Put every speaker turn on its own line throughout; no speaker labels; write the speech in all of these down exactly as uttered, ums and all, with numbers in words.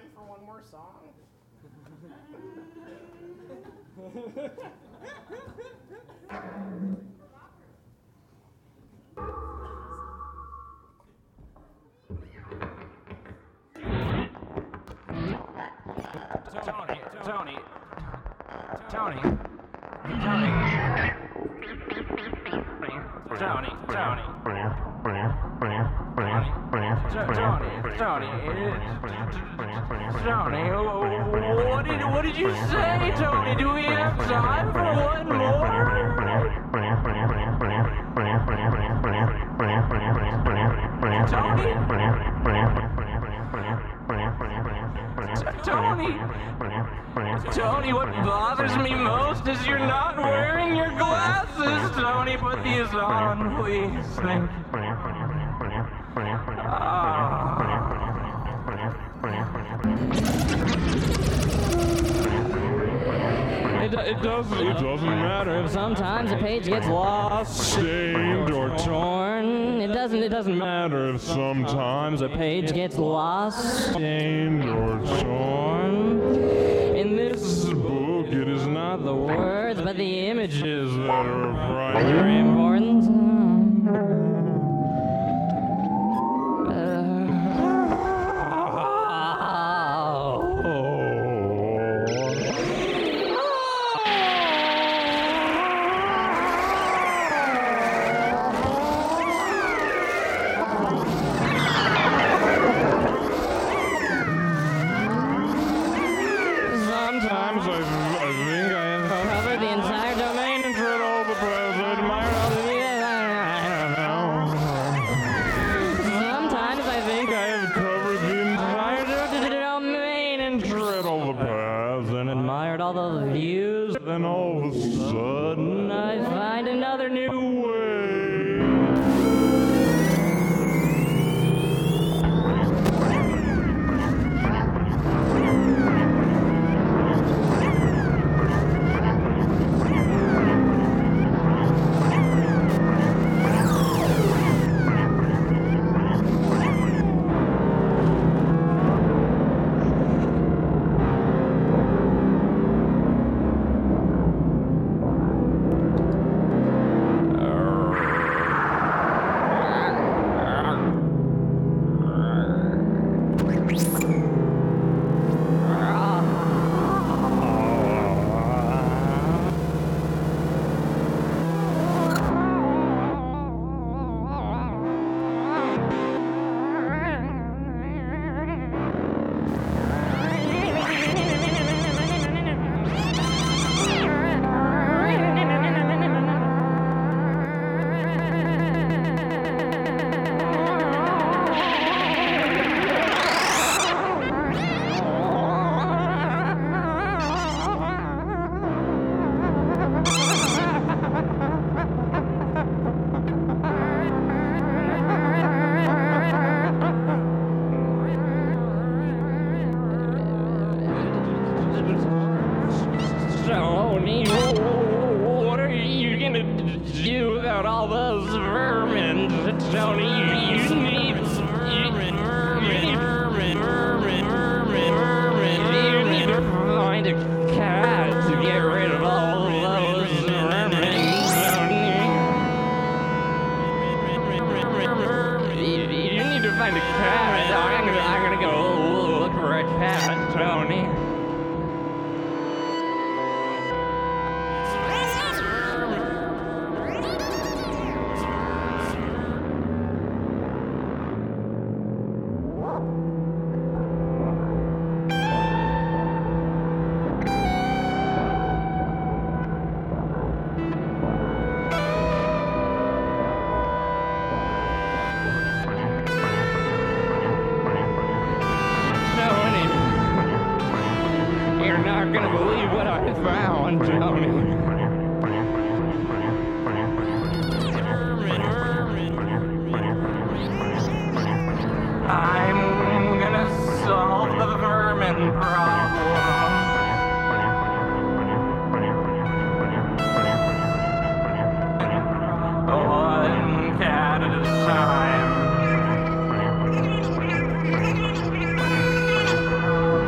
time for one more song?
Tony, Tony, Tony, Tony, Tony, Tony, Tony, Tony, Tony, what did what did you say, Tony? Do we have time for one more? Tony? Tony, what bothers me most is you're not wearing your glasses. Tony, put these on, please. Thank you.
It, it doesn't. It doesn't matter if sometimes a page gets lost, stained, or torn. It doesn't. It doesn't matter if sometimes a page gets lost, stained, or torn. In this book, it is not the words, but the images that are of primary importance. Then all of a sudden I find another new way. What are you gonna do about all those vermin, Tony? You need vermin, vermin, vermin, vermin, vermin. You need to find a cat to get rid of all those vermin, Tony. You need to find a cat. I'm gonna, I'm gonna go look for a cat, Tony. You're not gonna believe what I found, Tony. I'm gonna solve the vermin problem. One cat at a time.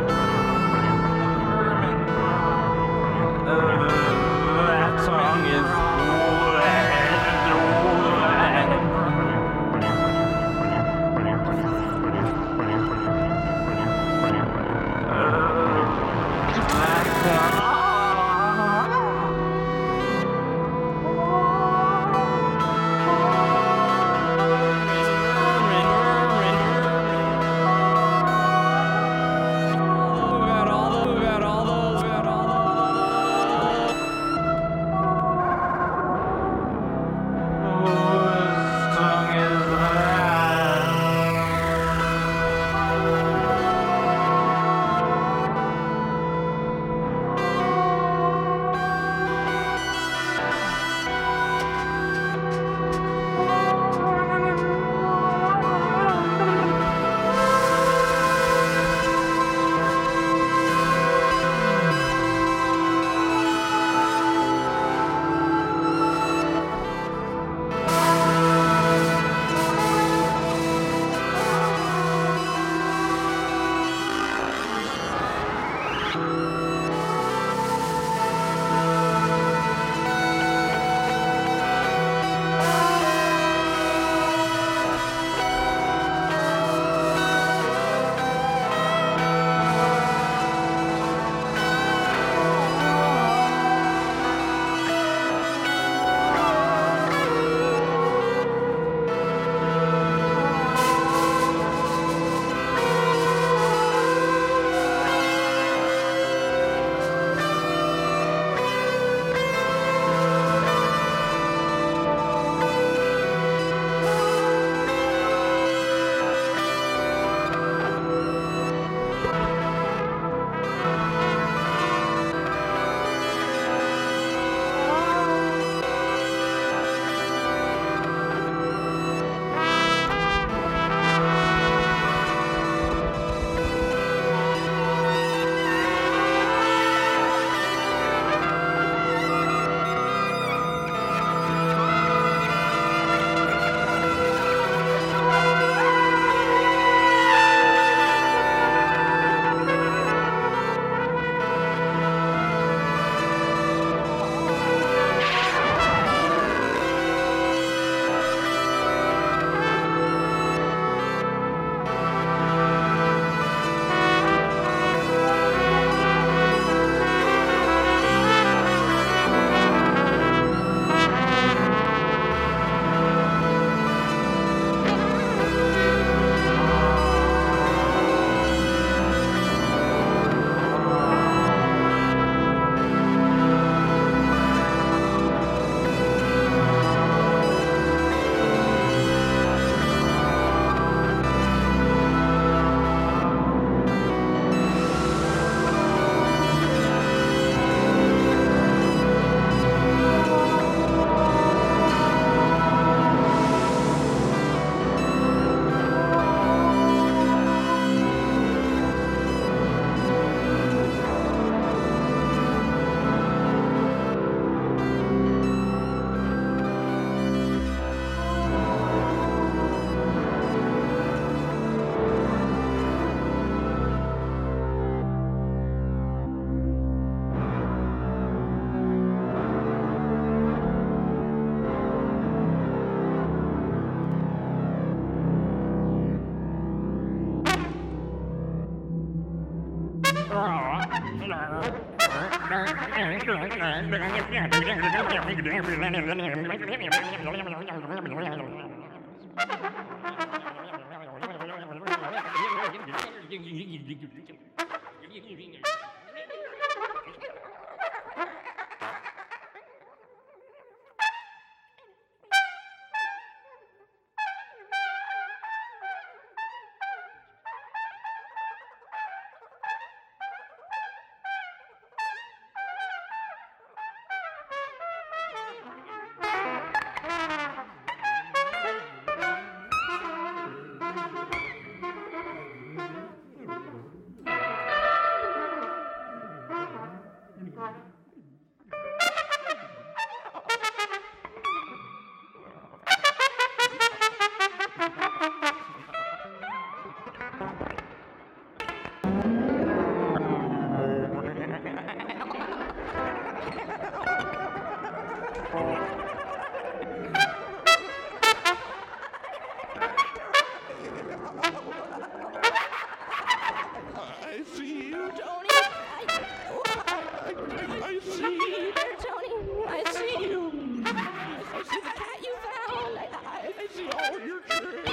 I see you.
Tony, I,
I, I see
I,
you.
there, Tony, I see you. I see the cat you found. I, I,
I see all your tricks.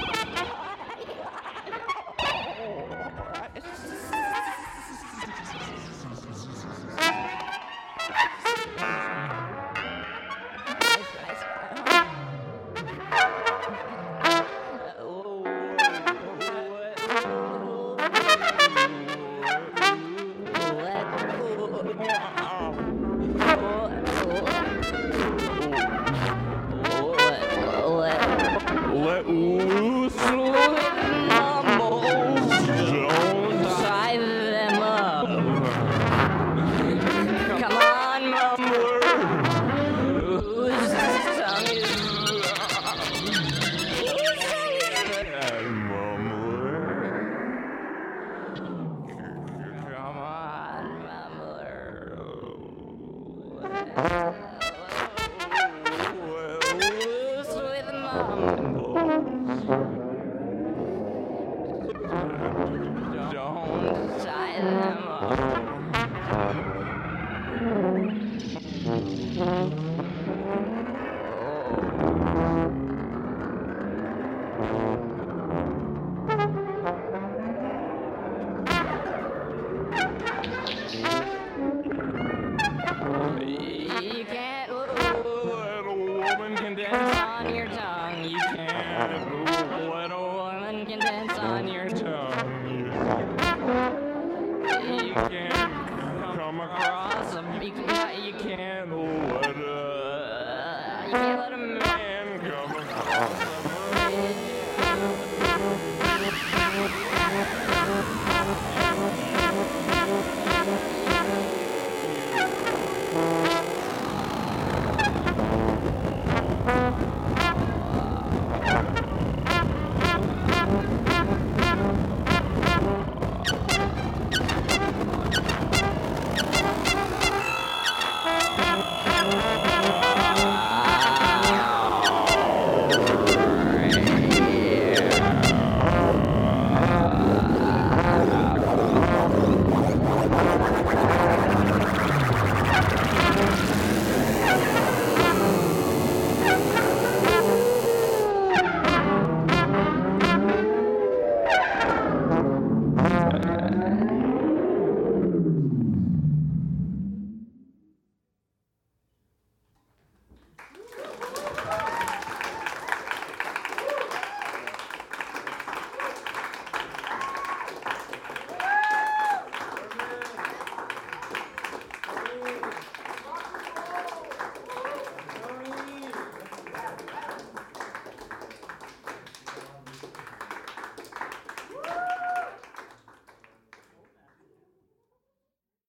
Let loose. Don't
tie them up. Come on, Mumbler. Whose tongue is... Whose tongue is... Come on, Mumbler. Loose with Mumble. Don't tie them up.